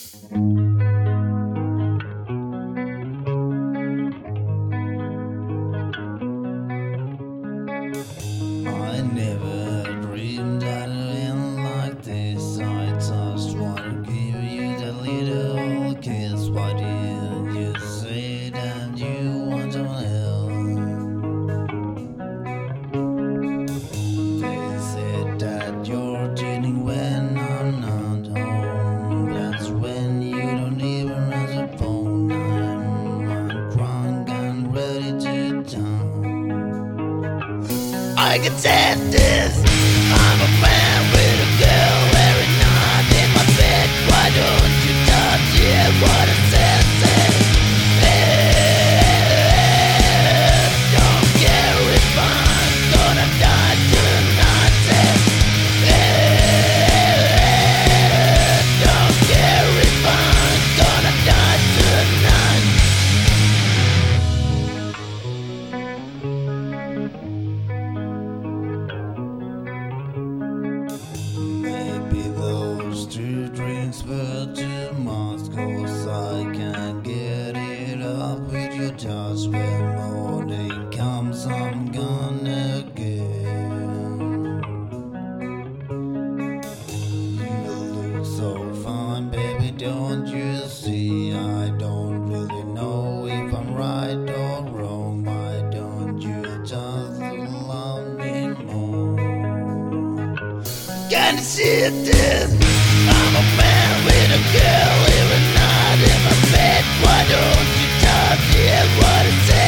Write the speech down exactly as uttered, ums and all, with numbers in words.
I never dreamed that it'd end like this. I just wanna give you that little kiss. Why didn't you say that you want someone else? They said that you're cheating when I'm not home. That's when you don't even answer the phone. I'm drunk and ready to die. I can take this. I'm a man with a girl every night in my bed. Why don't you touch it? What I said, say. Hey, don't care if I'm gonna die tonight. Say, hey, don't care if I'm gonna die tonight. Maybe those two drinks were too much, 'cause I can't get it up with your touch. When morning comes, I'm gone again. You look so fine, baby, don't you see? I don't really know if I'm right or wrong. Why don't you just love me more? Can you see this? I'm a man with a girl every night in my bed. Why don't you touch it? What is it?